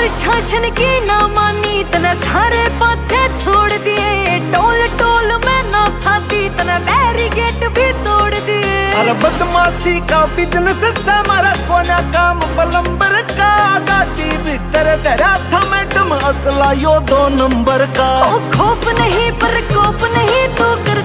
प्रशासन की ना मानी तने सारे पाछे छोड़ दिए। टोल टोल में ना साथी तने बैरिकेड भी तोड़ दिए। अरे बदमाशी का बिजनेस से हमारा कोना काम प्लम्बर का। गाड़ी भीतर तेरा था मैडम असला यो 2 नंबर का। ओ खौफ नहीं पर कोप नहीं तू कर